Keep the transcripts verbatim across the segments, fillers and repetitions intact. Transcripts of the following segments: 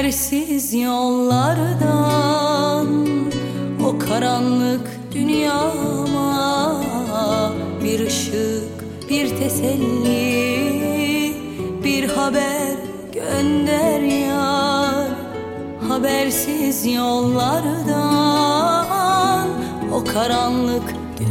Habersiz yollardan, o karanlık dünyama bir ışık, bir teselli, bir haber gönder yar. Habersiz yollardan, o karanlık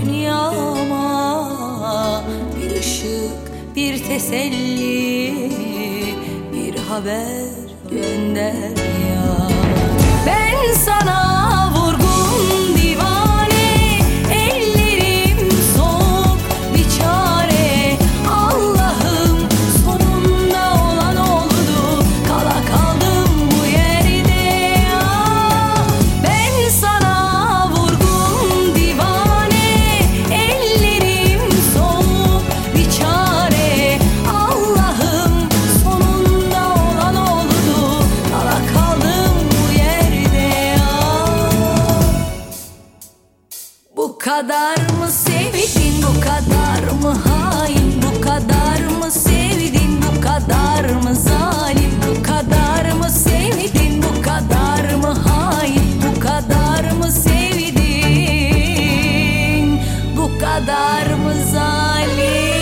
dünyama bir ışık, bir teselli, bir haber gönder ya. Ben sana vurgun divane, ellerim soğuk bir çare. Allah'ım sonunda olan oldu, kala kaldım bu yerde ya. Ben sana vurgun divane, ellerim soğuk bir çare. Allah'ım sonunda olan oldu, kala kaldım bu yerde ya. Bu kadar mı sevdin, bu kadar mı hain, bu kadar mı sevdin, bu kadar mı zalim, bu kadar mı sevdin, bu kadar mı hain, bu kadar mı sevdin, bu kadar mı zalim?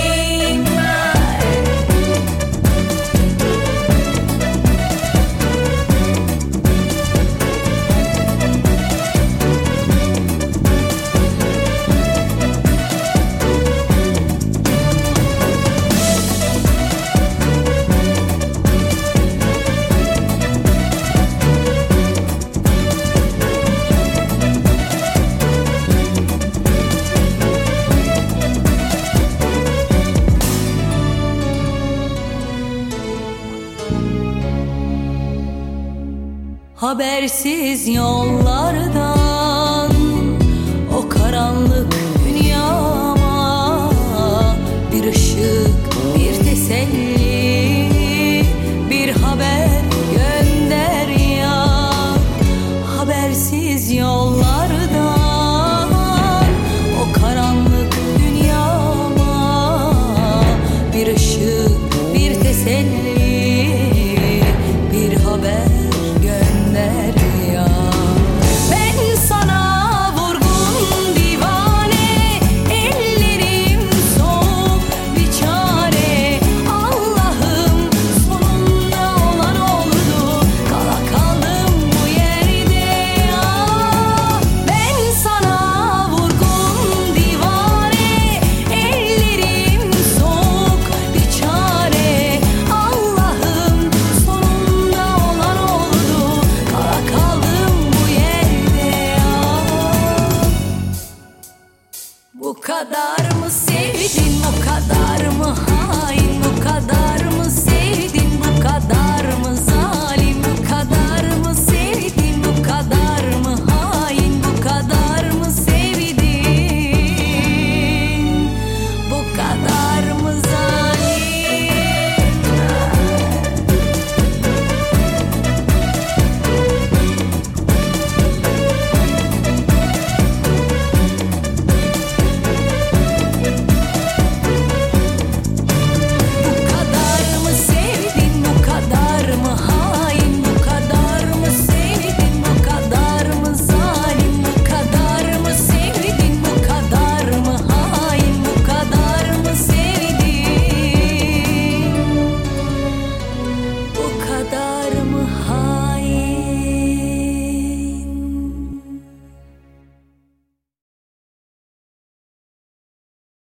Habersiz yollardan, o karanlık dünyama bir ışık, bir teselli, bir haber gönder ya. Habersiz yollardan, o karanlık dünyama bir ışık, bir teselli, bir haber gönder ya. Ben sana vurgun divane, ellerim soğuk bir çare. Allah'ım sonunda olan oldu, kala kaldım bu yerde ya. Ben sana vurgun divane, ellerim soğuk bir çare. Allah'ım sonunda olan oldu, kala kaldım bu yerde ya. Bu kadar mı sevdin, bu kadar